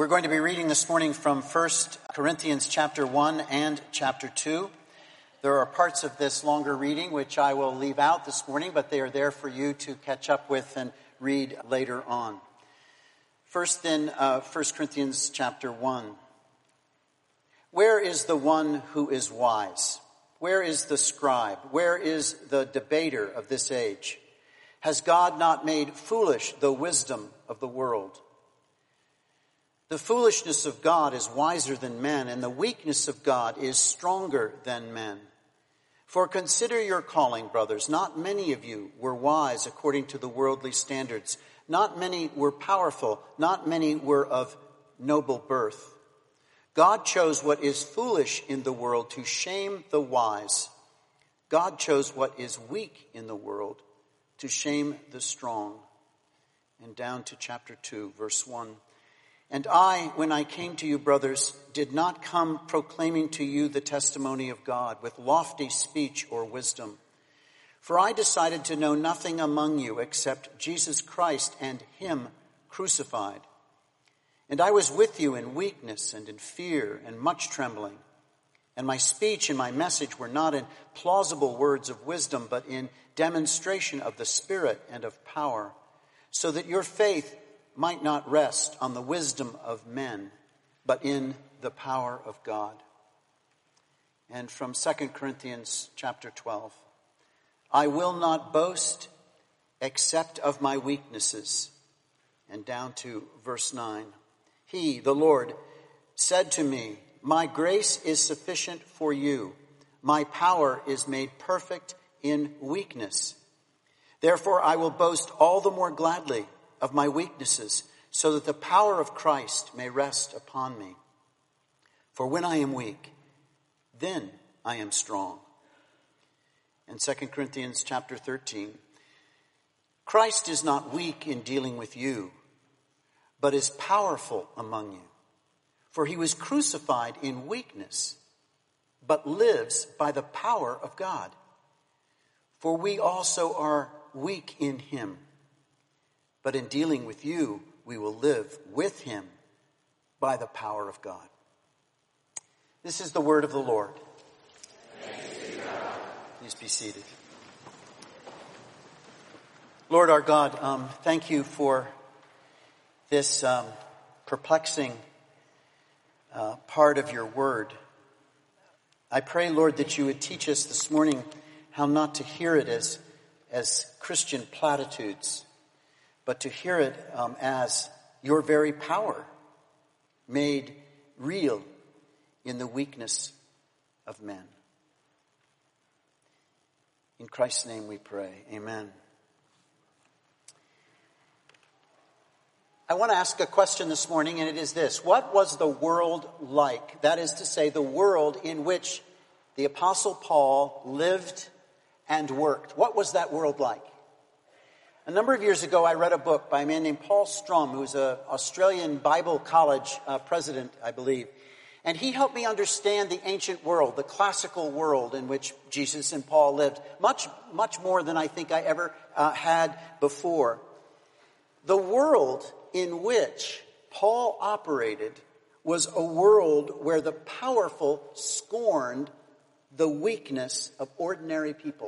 We're going to be reading this morning from 1 Corinthians chapter 1 and chapter 2. There are parts of this longer reading which I will leave out this morning, but they are there for you to catch up with and read later on. First then, 1 Corinthians chapter 1. Where is the one who is wise? Where is the scribe? Where is the debater of this age? Has God not made foolish the wisdom of the world? The foolishness of God is wiser than men, and the weakness of God is stronger than men. For consider your calling, brothers. Not many of you were wise according to the worldly standards. Not many were powerful. Not many were of noble birth. God chose what is foolish in the world to shame the wise. God chose what is weak in the world to shame the strong. And down to chapter 2, verse 1. And I, when I came to you, brothers, did not come proclaiming to you the testimony of God with lofty speech or wisdom. For I decided to know nothing among you except Jesus Christ and Him crucified. And I was with you in weakness and in fear and much trembling. And my speech and my message were not in plausible words of wisdom, but in demonstration of the Spirit and of power, so that your faith might not rest on the wisdom of men, but in the power of God. And from 2 Corinthians chapter 12, I will not boast except of my weaknesses. And down to verse 9, He, the Lord, said to me, my grace is sufficient for you. My power is made perfect in weakness. Therefore I will boast all the more gladly of my weaknesses, so that the power of Christ may rest upon me. For when I am weak, then I am strong. And 2 Corinthians chapter 13, Christ is not weak in dealing with you, but is powerful among you. For he was crucified in weakness, but lives by the power of God. For we also are weak in him, but in dealing with you, we will live with him by the power of God. This is the word of the Lord. Please be seated. Lord our God, thank you for this perplexing part of your word. I pray, Lord, that you would teach us this morning how not to hear it as Christian platitudes, but to hear it as your very power made real in the weakness of men. In Christ's name we pray. Amen. I want to ask a question this morning, and it is this. What was the world like? That is to say, the world in which the Apostle Paul lived and worked. What was that world like? A number of years ago, I read a book by a man named Paul Strom, who's an Australian Bible College president, I believe. And he helped me understand the ancient world, the classical world in which Jesus and Paul lived, much, much more than I think I ever had before. The world in which Paul operated was a world where the powerful scorned the weakness of ordinary people,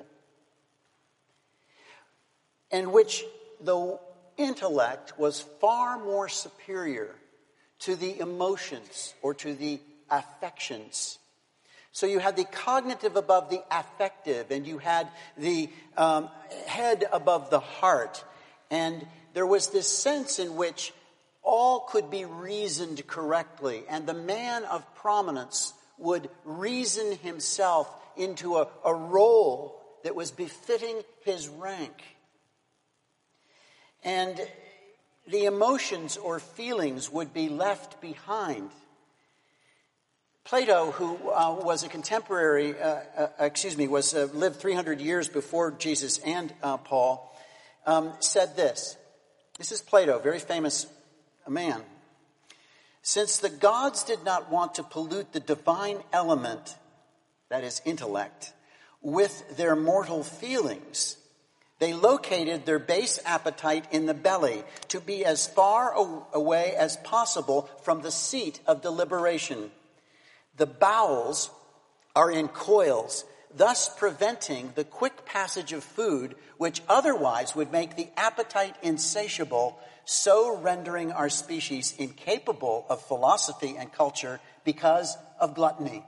in which the intellect was far more superior to the emotions or to the affections. So you had the cognitive above the affective, and you had the head above the heart. And there was this sense in which all could be reasoned correctly, and the man of prominence would reason himself into a role that was befitting his rank. And the emotions or feelings would be left behind. Plato, who was a contemporary, lived 300 years before Jesus and Paul, said this. This is Plato, very famous man. Since the gods did not want to pollute the divine element, that is intellect, with their mortal feelings, They located their base appetite in the belly to be as far away as possible from the seat of deliberation. The bowels are in coils, thus preventing the quick passage of food, which otherwise would make the appetite insatiable, so rendering our species incapable of philosophy and culture because of gluttony.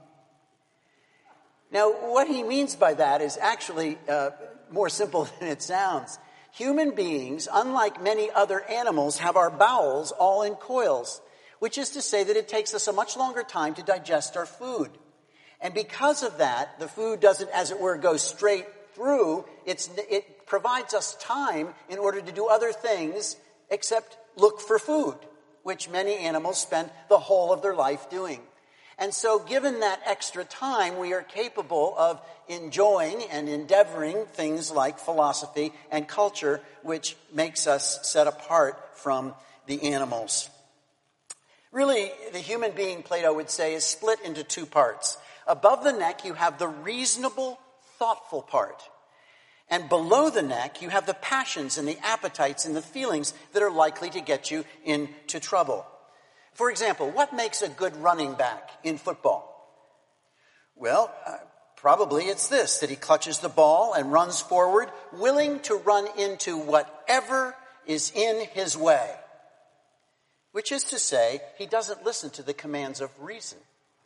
Now, what he means by that is actually more simple than it sounds. Human beings, unlike many other animals, have our bowels all in coils, which is to say that it takes us a much longer time to digest our food. And because of that, the food doesn't, as it were, go straight through. It provides us time in order to do other things except look for food, which many animals spend the whole of their life doing. And so given that extra time, we are capable of enjoying and endeavoring things like philosophy and culture, which makes us set apart from the animals. Really, the human being, Plato would say, is split into two parts. Above the neck, you have the reasonable, thoughtful part. And below the neck, you have the passions and the appetites and the feelings that are likely to get you into trouble. For example, what makes a good running back in football? Well, probably it's this, that he clutches the ball and runs forward, willing to run into whatever is in his way. Which is to say, he doesn't listen to the commands of reason.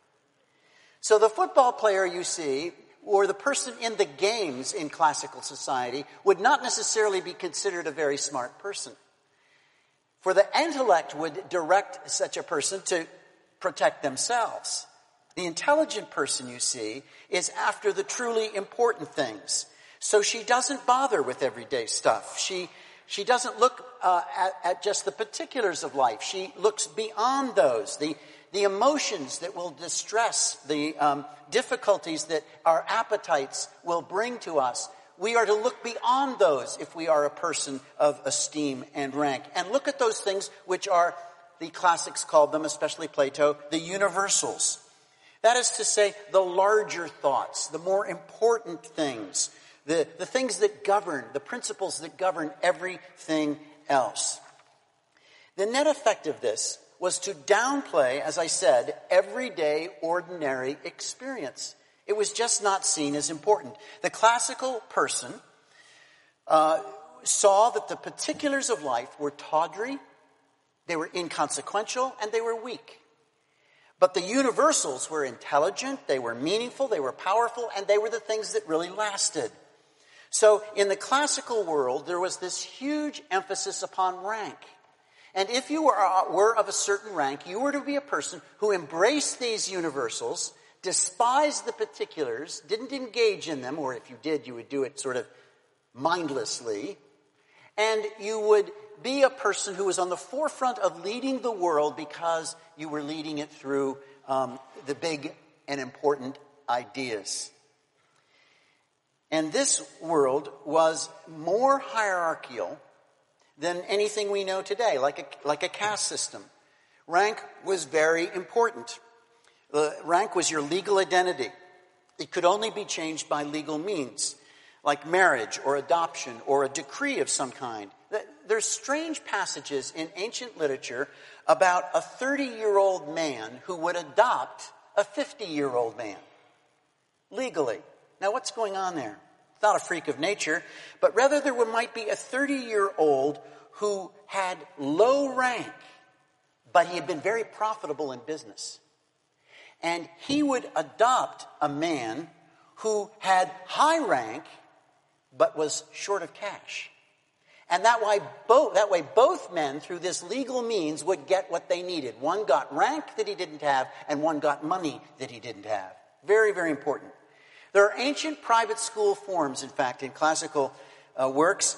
So the football player you see, or the person in the games in classical society, would not necessarily be considered a very smart person. For the intellect would direct such a person to protect themselves. The intelligent person, you see, is after the truly important things. So she doesn't bother with everyday stuff. She doesn't look at just the particulars of life. She looks beyond those, the emotions that will distress, the difficulties that our appetites will bring to us. We are to look beyond those if we are a person of esteem and rank. And look at those things which are, the classics called them, especially Plato, the universals. That is to say, the larger thoughts, the more important things, the things that govern, the principles that govern everything else. The net effect of this was to downplay, as I said, everyday, ordinary experience. It was just not seen as important. The classical person saw that the particulars of life were tawdry, they were inconsequential, and they were weak. But the universals were intelligent, they were meaningful, they were powerful, and they were the things that really lasted. So in the classical world, there was this huge emphasis upon rank. And if you were of a certain rank, you were to be a person who embraced these universals, despised the particulars, didn't engage in them, or if you did, you would do it sort of mindlessly, and you would be a person who was on the forefront of leading the world because you were leading it through the big and important ideas. And this world was more hierarchical than anything we know today, like a caste system. Rank was very important. Rank was your legal identity. It could only be changed by legal means, like marriage or adoption or a decree of some kind. There's strange passages in ancient literature about a 30-year-old man who would adopt a 50-year-old man legally. Now, what's going on there? It's not a freak of nature, but rather there might be a 30-year-old who had low rank, but he had been very profitable in business. And he would adopt a man who had high rank, but was short of cash. And that way both men, through this legal means, would get what they needed. One got rank that he didn't have, and one got money that he didn't have. Very, very important. There are ancient private school forms, in fact, in classical works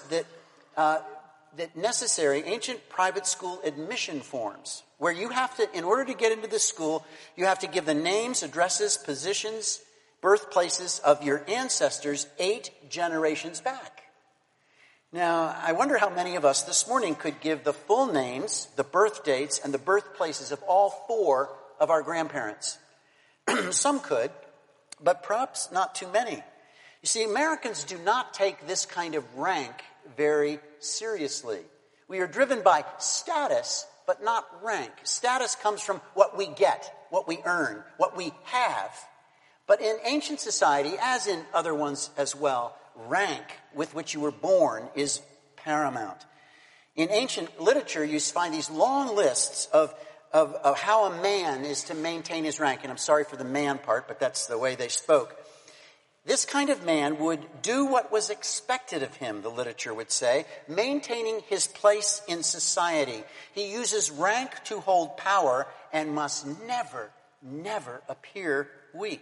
ancient private school admission forms, where you have to, in order to get into the school, you have to give the names, addresses, positions, birthplaces of your ancestors 8 generations back. Now, I wonder how many of us this morning could give the full names, the birth dates, and the birthplaces of all 4 of our grandparents. Some could, but perhaps not too many. You see, Americans do not take this kind of rank very seriously. We are driven by status, but not rank. Status comes from what we get, what we earn, what we have. But in ancient society, as in other ones as well, rank with which you were born is paramount. In ancient literature, you find these long lists of how a man is to maintain his rank. And I'm sorry for the man part, but that's the way they spoke. This kind of man would do what was expected of him, the literature would say, maintaining his place in society. He uses rank to hold power and must never, never appear weak.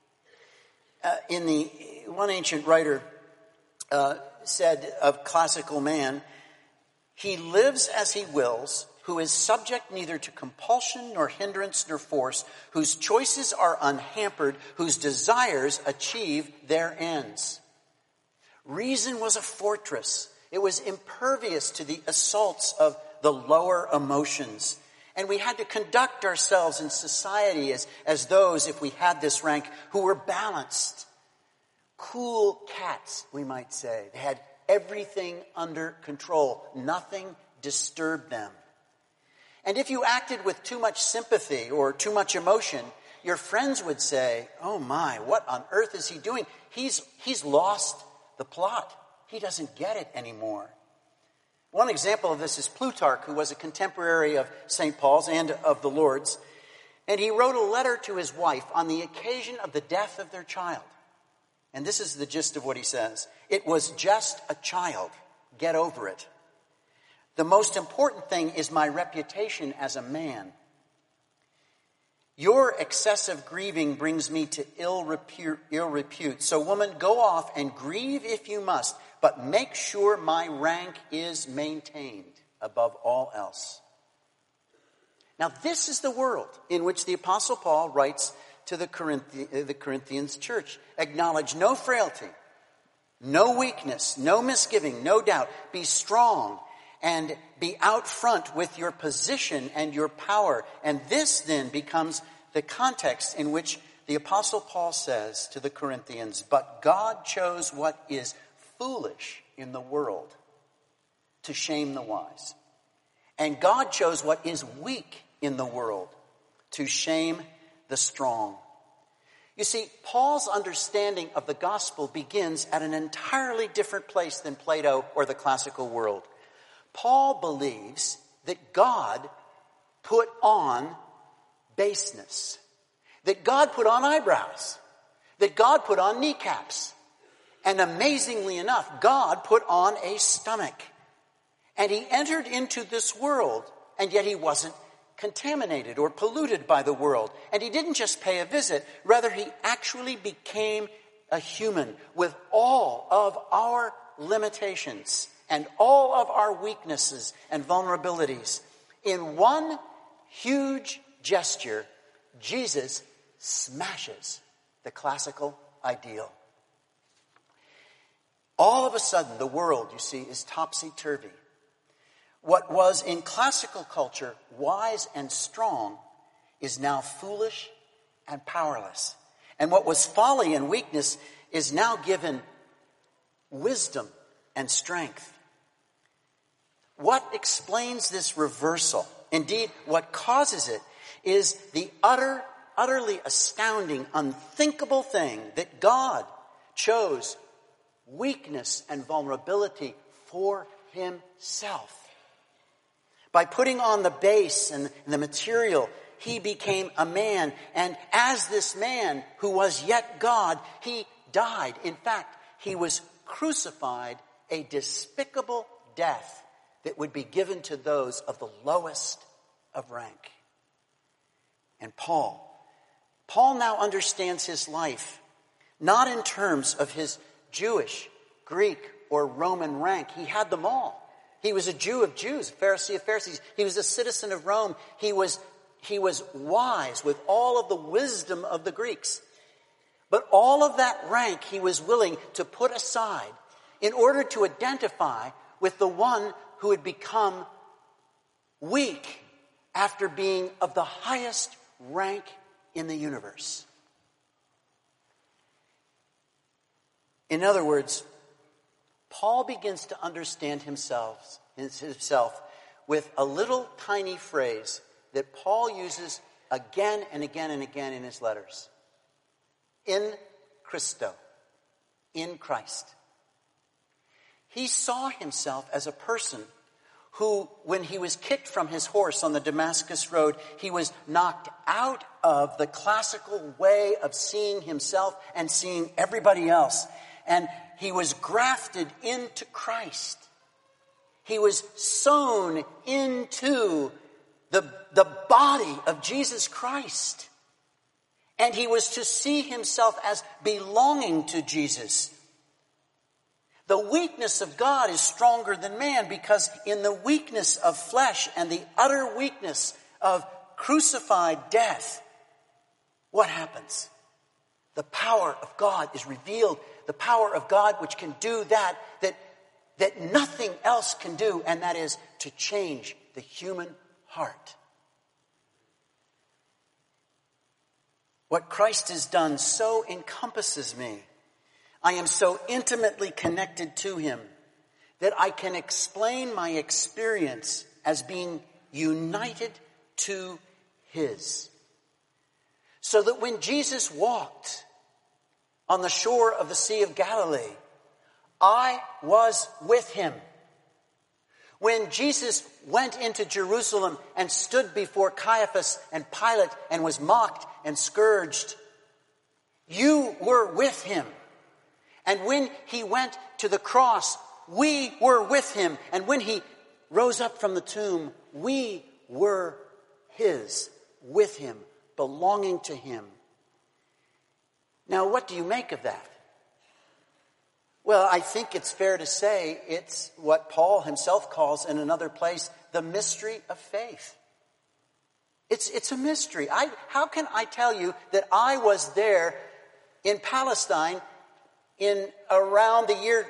One ancient writer said of classical man, he lives as he wills, who is subject neither to compulsion nor hindrance nor force, whose choices are unhampered, whose desires achieve their ends. Reason was a fortress. It was impervious to the assaults of the lower emotions. And we had to conduct ourselves in society as those, if we had this rank, who were balanced. Cool cats, we might say. They had everything under control. Nothing disturbed them. And if you acted with too much sympathy or too much emotion, your friends would say, oh my, what on earth is he doing? He's lost the plot. He doesn't get it anymore. One example of this is Plutarch, who was a contemporary of St. Paul's and of the Lord's. And he wrote a letter to his wife on the occasion of the death of their child. And this is the gist of what he says. It was just a child. Get over it. The most important thing is my reputation as a man. Your excessive grieving brings me to ill repute. So, woman, go off and grieve if you must, but make sure my rank is maintained above all else. Now, this is the world in which the Apostle Paul writes to the Corinthians church. Acknowledge no frailty, no weakness, no misgiving, no doubt. Be strong and be out front with your position and your power. And this then becomes the context in which the Apostle Paul says to the Corinthians, but God chose what is foolish in the world to shame the wise. And God chose what is weak in the world to shame the strong. You see, Paul's understanding of the gospel begins at an entirely different place than Plato or the classical world. Paul believes that God put on baseness, that God put on eyebrows, that God put on kneecaps, and amazingly enough, God put on a stomach. And he entered into this world, and yet he wasn't contaminated or polluted by the world. And he didn't just pay a visit, rather he actually became a human with all of our limitations and all of our weaknesses and vulnerabilities. In one huge gesture, Jesus smashes the classical ideal. All of a sudden, the world, you see, is topsy-turvy. What was in classical culture wise and strong is now foolish and powerless. And what was folly and weakness is now given wisdom and strength. What explains this reversal? Indeed, what causes it is the utterly astounding, unthinkable thing that God chose weakness and vulnerability for himself. By putting on the base and the material, he became a man. And as this man who was yet God, he died. In fact, he was crucified a despicable death that would be given to those of the lowest of rank. And Paul now understands his life, not in terms of his Jewish, Greek, or Roman rank. He had them all. He was a Jew of Jews, a Pharisee of Pharisees. He was a citizen of Rome. He was wise with all of the wisdom of the Greeks. But all of that rank he was willing to put aside in order to identify with the one who had become weak after being of the highest rank in the universe. In other words, Paul begins to understand himself with a little tiny phrase that Paul uses again and again and again in his letters. In Christo. In Christ. He saw himself as a person who, when he was kicked from his horse on the Damascus road, he was knocked out of the classical way of seeing himself and seeing everybody else. And he was grafted into Christ. He was sown into the body of Jesus Christ. And he was to see himself as belonging to Jesus. The weakness of God is stronger than man, because in the weakness of flesh and the utter weakness of crucified death, what happens? The power of God is revealed. The power of God which can do that nothing else can do, and that is to change the human heart. What Christ has done so encompasses me. I am so intimately connected to him that I can explain my experience as being united to his. So that when Jesus walked on the shore of the Sea of Galilee, I was with him. When Jesus went into Jerusalem and stood before Caiaphas and Pilate and was mocked and scourged, you were with him. And when he went to the cross, we were with him. And when he rose up from the tomb, we were his, with him, belonging to him. Now, what do you make of that? Well, I think it's fair to say it's what Paul himself calls in another place the mystery of faith. It's a mystery. How can I tell you that I was there in Palestine in around the year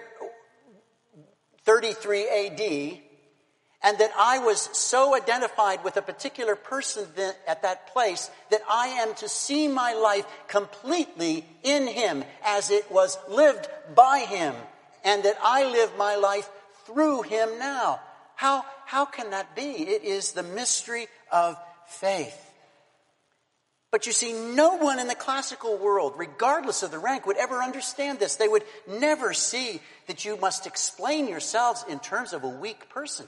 33 AD, and that I was so identified with a particular person at that place that I am to see my life completely in him as it was lived by him, and that I live my life through him now? How can that be? It is the mystery of faith. But you see, no one in the classical world, regardless of the rank, would ever understand this. They would never see that you must explain yourselves in terms of a weak person.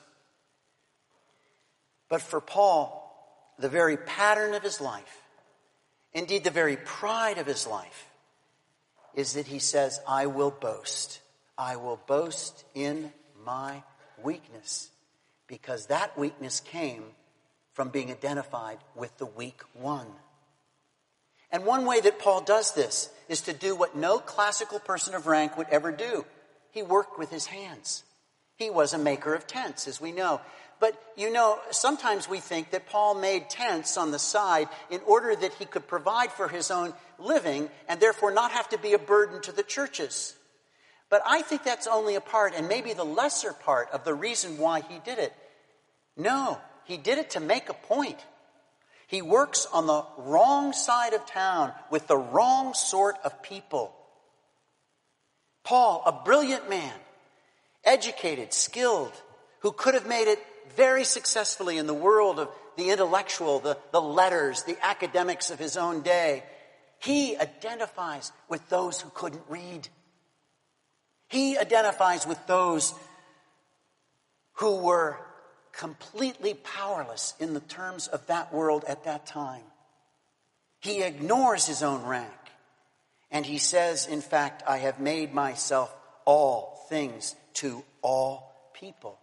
But for Paul, the very pattern of his life, indeed the very pride of his life, is that he says, I will boast. I will boast in my weakness. Because that weakness came from being identified with the weak one. And one way that Paul does this is to do what no classical person of rank would ever do. He worked with his hands. He was a maker of tents, as we know. But, sometimes we think that Paul made tents on the side in order that he could provide for his own living and therefore not have to be a burden to the churches. But I think that's only a part, and maybe the lesser part, of the reason why he did it. No, he did it to make a point. He works on the wrong side of town with the wrong sort of people. Paul, a brilliant man, educated, skilled, who could have made it very successfully in the world of the intellectual, the letters, the academics of his own day, he identifies with those who couldn't read. He identifies with those who were completely powerless in the terms of that world at that time. He ignores his own rank. And he says, in fact, I have made myself all things to all people.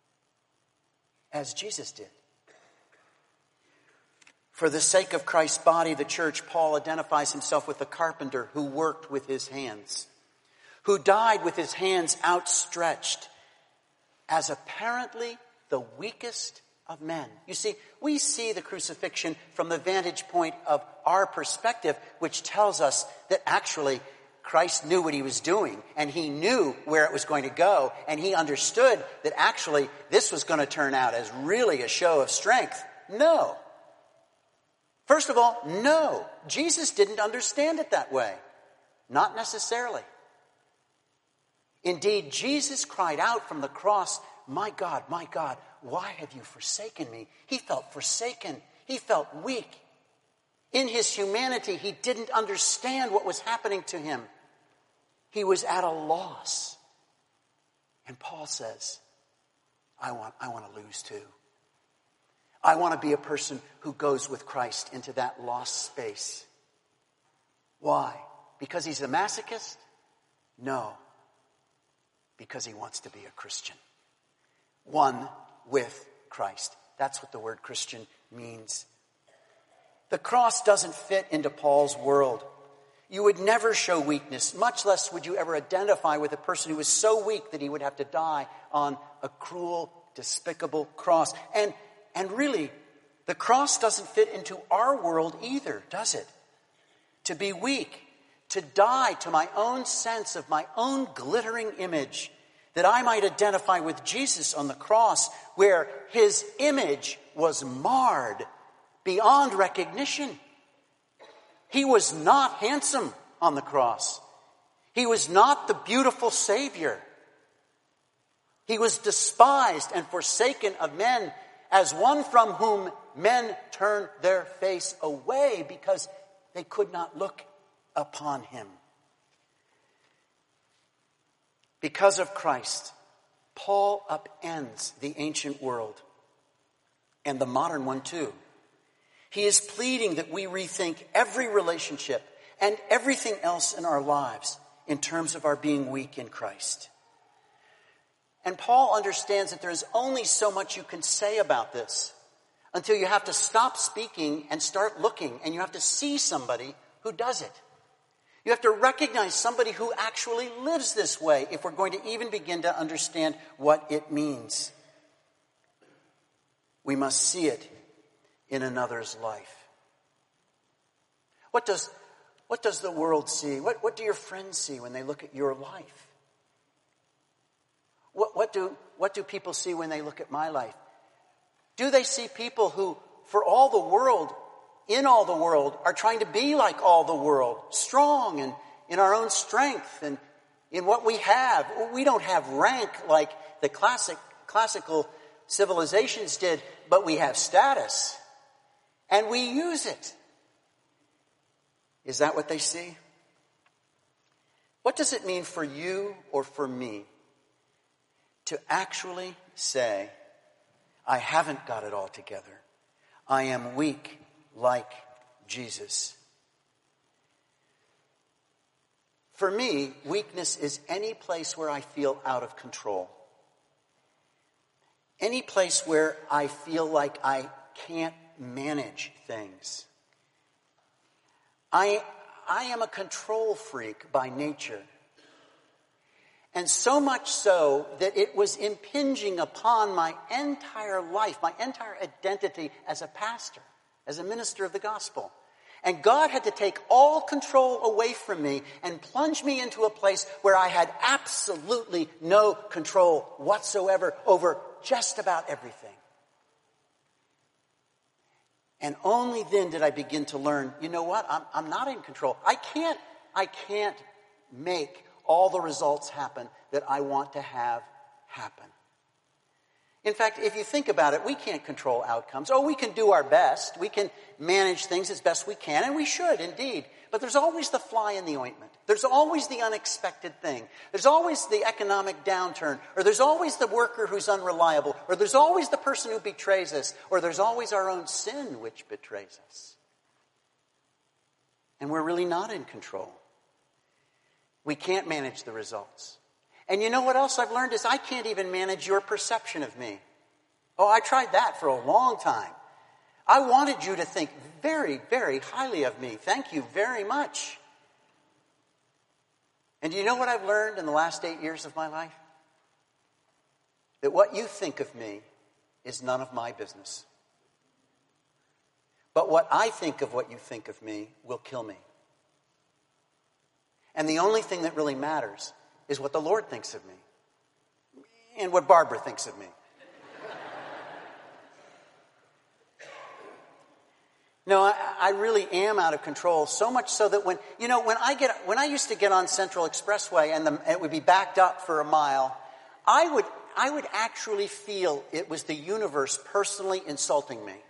As Jesus did. For the sake of Christ's body, the church, Paul identifies himself with the carpenter who worked with his hands, who died with his hands outstretched as apparently the weakest of men. You see, we see the crucifixion from the vantage point of our perspective, which tells us that actually Christ knew what he was doing, and he knew where it was going to go, and he understood that actually this was going to turn out as really a show of strength. No. First of all, no. Jesus didn't understand it that way. Not necessarily. Indeed, Jesus cried out from the cross, my God, why have you forsaken me?" He felt forsaken. He felt weak. In his humanity, he didn't understand what was happening to him. He was at a loss. And Paul says, I want to lose too. I want to be a person who goes with Christ into that lost space. Why? Because he's a masochist? No. Because he wants to be a Christian. One with Christ. That's what the word Christian means. The cross doesn't fit into Paul's world. You would never show weakness, much less would you ever identify with a person who was so weak that he would have to die on a cruel, despicable cross. And really, the cross doesn't fit into our world either, does it? To be weak, to die to my own sense of my own glittering image, that I might identify with Jesus on the cross, where his image was marred beyond recognition. He was not handsome on the cross. He was not the beautiful Savior. He was despised and forsaken of men, as one from whom men turned their face away because they could not look upon him. Because of Christ, Paul upends the ancient world and the modern one too. He is pleading that we rethink every relationship and everything else in our lives in terms of our being weak in Christ. And Paul understands that there is only so much you can say about this until you have to stop speaking and start looking, and you have to see somebody who does it. You have to recognize somebody who actually lives this way if we're going to even begin to understand what it means. We must see it in another's life. What does the world see? What do your friends see when they look at your life? What do people see when they look at my life? Do they see people who, for all the world, in all the world, are trying to be like all the world, strong and in our own strength and in what we have? We don't have rank like the classical civilizations did, but we have status. And we use it. Is that what they see? What does it mean for you or for me to actually say, I haven't got it all together. I am weak like Jesus? For me, weakness is any place where I feel out of control. Any place where I feel like I can't manage things. I am a control freak by nature. And so much so that it was impinging upon my entire life, my entire identity as a pastor, as a minister of the gospel. And God had to take all control away from me and plunge me into a place where I had absolutely no control whatsoever over just about everything. And only then did I begin to learn, you know what? I'm not in control. I can't make all the results happen that I want to have happen. In fact, if you think about it, we can't control outcomes. Oh, we can do our best. We can manage things as best we can, and we should indeed. But there's always the fly in the ointment. There's always the unexpected thing. There's always the economic downturn, or there's always the worker who's unreliable, or there's always the person who betrays us, or there's always our own sin which betrays us. And we're really not in control. We can't manage the results. And you know what else I've learned is I can't even manage your perception of me. Oh, I tried that for a long time. I wanted you to think very, very highly of me. Thank you very much. And do you know what I've learned in the last 8 years of my life? That what you think of me is none of my business. But what I think of what you think of me will kill me. And the only thing that really matters is what the Lord thinks of me. And what Barbara thinks of me. No, I really am out of control. So much so that when I used to get on Central Expressway and it would be backed up for a mile, I would actually feel it was the universe personally insulting me.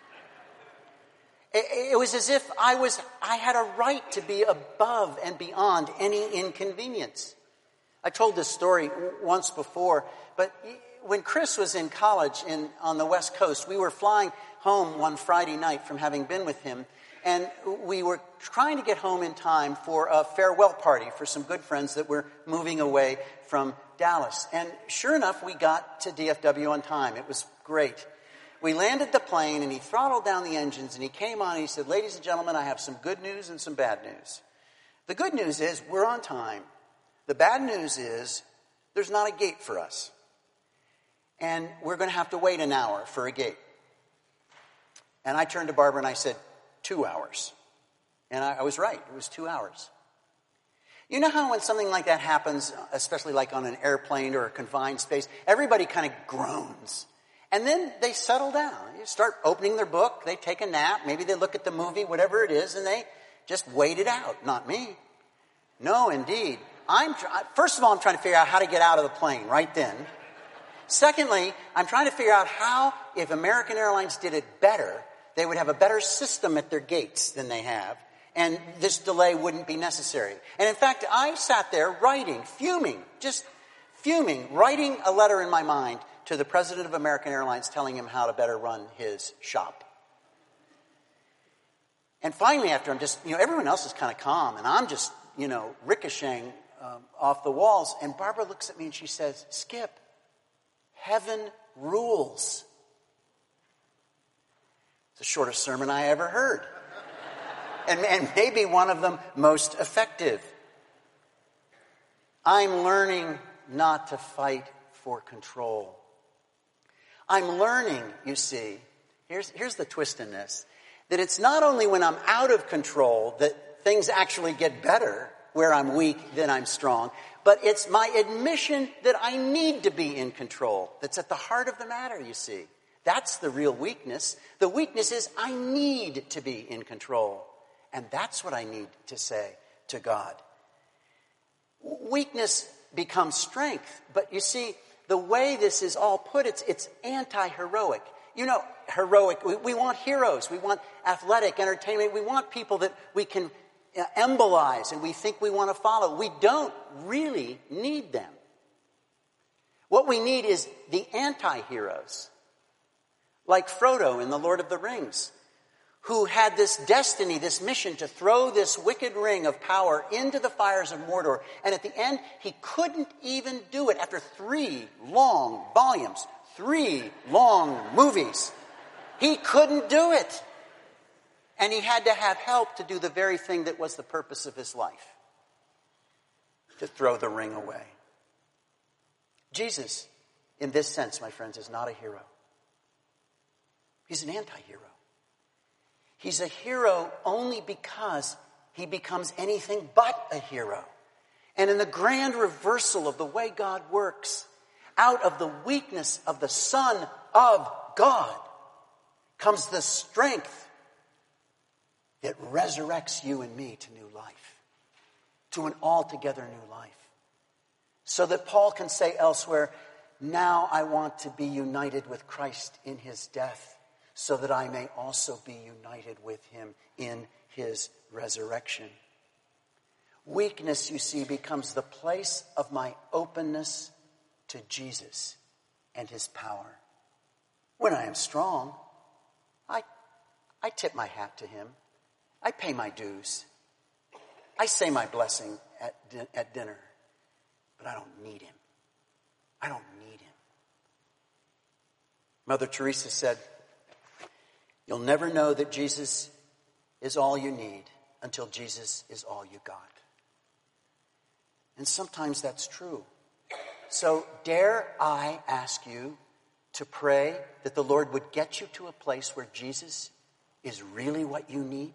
It was as if I had a right to be above and beyond any inconvenience. I told this story once before, but when Chris was in college on the West Coast, we were flying home one Friday night from having been with him, and we were trying to get home in time for a farewell party for some good friends that were moving away from Dallas. And sure enough, we got to DFW on time. It was great. We landed the plane, and he throttled down the engines, and he came on and he said, "Ladies and gentlemen, I have some good news and some bad news. The good news is we're on time. The bad news is there's not a gate for us. And we're going to have to wait an hour for a gate." And I turned to Barbara and I said, 2 hours. And I was right. It was 2 hours. You know how when something like that happens, especially like on an airplane or a confined space, everybody kind of groans. And then they settle down. You start opening their book. They take a nap. Maybe they look at the movie, whatever it is, and they just wait it out. Not me. No, indeed. First of all, I'm trying to figure out how to get out of the plane right then. Secondly, I'm trying to figure out how, if American Airlines did it better, they would have a better system at their gates than they have, and this delay wouldn't be necessary. And in fact, I sat there writing, just fuming, writing a letter in my mind to the president of American Airlines telling him how to better run his shop. And finally, after I'm just, everyone else is kind of calm, and I'm just, ricocheting off the walls, and Barbara looks at me and she says, "Skip, heaven rules." It's the shortest sermon I ever heard. And maybe one of them most effective. I'm learning not to fight for control. I'm learning, you see, here's the twist in this, that it's not only when I'm out of control that things actually get better, where I'm weak, then I'm strong, but it's my admission that I need to be in control that's at the heart of the matter, you see. That's the real weakness. The weakness is I need to be in control. And that's what I need to say to God. Weakness becomes strength. But you see, the way this is all put, it's anti-heroic. Heroic, we want heroes. We want athletic entertainment. We want people that we can embolize and we think we want to follow. We don't really need them. What we need is the anti-heroes. Like Frodo in The Lord of the Rings, who had this destiny, this mission to throw this wicked ring of power into the fires of Mordor. And at the end, he couldn't even do it after 3 long volumes, 3 long movies. He couldn't do it. And he had to have help to do the very thing that was the purpose of his life, to throw the ring away. Jesus, in this sense, my friends, is not a hero. He's an anti-hero. He's a hero only because he becomes anything but a hero. And in the grand reversal of the way God works, out of the weakness of the Son of God comes the strength that resurrects you and me to new life, to an altogether new life. So that Paul can say elsewhere, "Now I want to be united with Christ in his death, so that I may also be united with him in his resurrection." Weakness, you see, becomes the place of my openness to Jesus and his power. When I am strong, I tip my hat to him. I pay my dues. I say my blessing at dinner. But I don't need him. I don't need him. Mother Teresa said, "You'll never know that Jesus is all you need until Jesus is all you got." And sometimes that's true. So dare I ask you to pray that the Lord would get you to a place where Jesus is really what you need?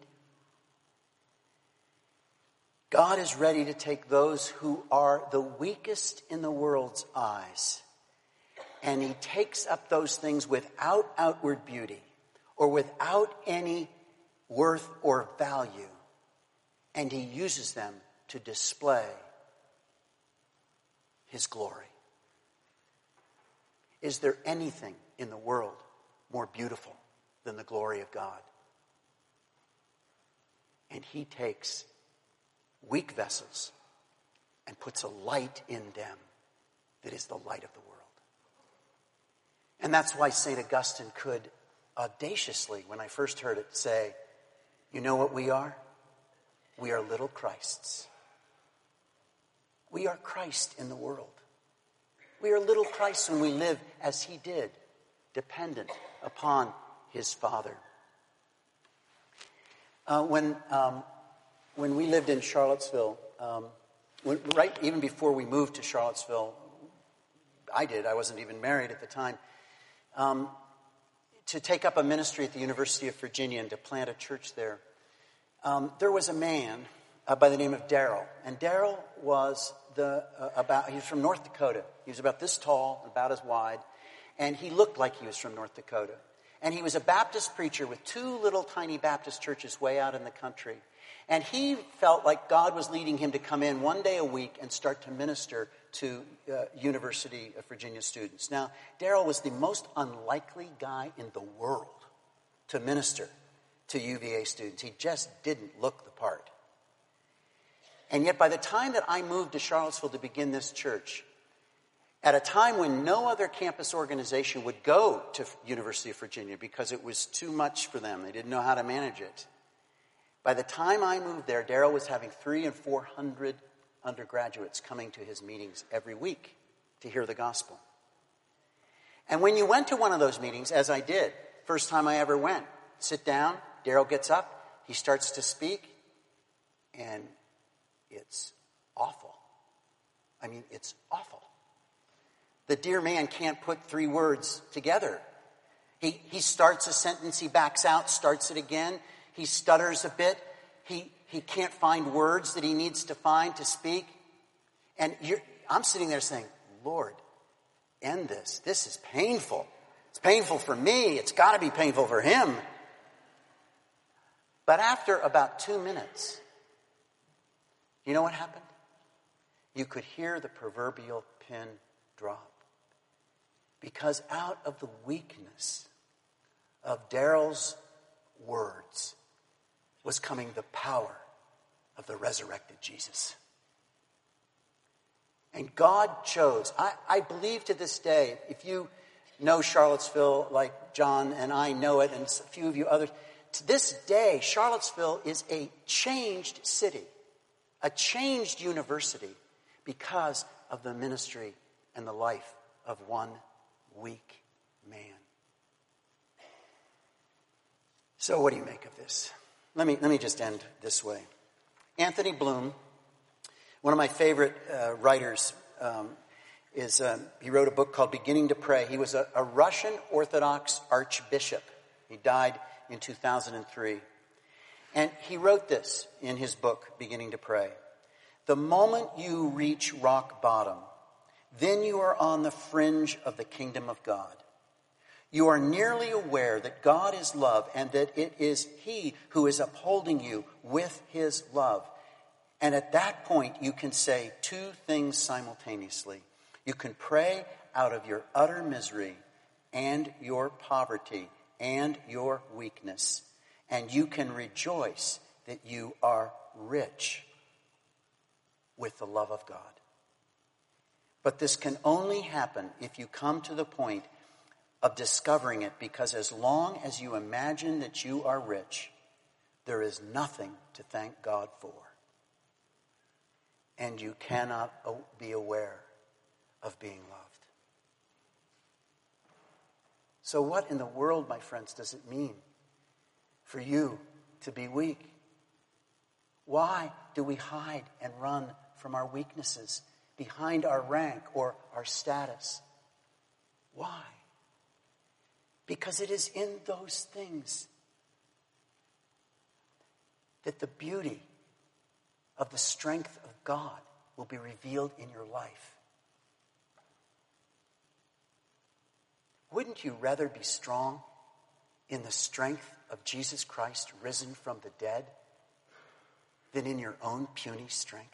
God is ready to take those who are the weakest in the world's eyes, and he takes up those things without outward beauty or without any worth or value, and he uses them to display his glory. Is there anything in the world more beautiful than the glory of God? And he takes weak vessels and puts a light in them that is the light of the world. And that's why St. Augustine could audaciously, when I first heard it, say, you know what we are? We are little Christs. We are Christ in the world. We are little Christ when we live as he did, dependent upon his Father. When we lived in Charlottesville, even before we moved to Charlottesville, I wasn't even married at the time, to take up a ministry at the University of Virginia and to plant a church there. There was a man by the name of Darrell, and Darrell was he was from North Dakota. He was about this tall, about as wide, and he looked like he was from North Dakota. And he was a Baptist preacher with 2 little tiny Baptist churches way out in the country. And he felt like God was leading him to come in one day a week and start to minister to University of Virginia students. Now, Darrell was the most unlikely guy in the world to minister to UVA students. He just didn't look the part. And yet by the time that I moved to Charlottesville to begin this church, at a time when no other campus organization would go to University of Virginia because it was too much for them, they didn't know how to manage it. By the time I moved there, Darrell was having 300 and 400 undergraduates coming to his meetings every week to hear the gospel. And when you went to one of those meetings, as I did, first time I ever went, sit down, Darrell gets up, he starts to speak, and it's awful. I mean, it's awful. The dear man can't put 3 words together. He starts a sentence, he backs out, starts it again. He stutters a bit. He can't find words that he needs to find to speak. And I'm sitting there saying, Lord, end this. This is painful. It's painful for me. It's got to be painful for him. But after about 2 minutes, you know what happened? You could hear the proverbial pin drop. Because out of the weakness of Darrell's words was coming the power of the resurrected Jesus. And God chose. I believe to this day, if you know Charlottesville like John and I know it, and a few of you others, to this day, Charlottesville is a changed city, a changed university because of the ministry and the life of one weak man. So what do you make of this? Let me just end this way. Anthony Bloom, one of my favorite writers, he wrote a book called Beginning to Pray. He was a Russian Orthodox archbishop. He died in 2003. And he wrote this in his book, Beginning to Pray. The moment you reach rock bottom, then you are on the fringe of the kingdom of God. You are nearly aware that God is love and that it is he who is upholding you with his love. And at that point, you can say 2 things simultaneously. You can pray out of your utter misery and your poverty and your weakness. And you can rejoice that you are rich with the love of God. But this can only happen if you come to the point of discovering it, because as long as you imagine that you are rich, there is nothing to thank God for. And you cannot be aware of being loved. So what in the world, my friends, does it mean for you to be weak? Why do we hide and run from our weaknesses behind our rank or our status? Why? Because it is in those things that the beauty of the strength of God will be revealed in your life. Wouldn't you rather be strong in the strength of Jesus Christ risen from the dead than in your own puny strength?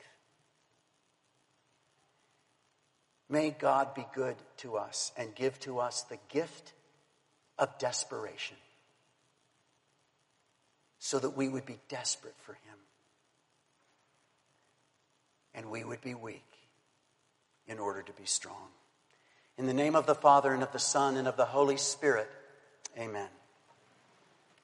May God be good to us and give to us the gift of desperation so that we would be desperate for him and we would be weak in order to be strong. In the name of the Father, and of the Son, and of the Holy Spirit, amen.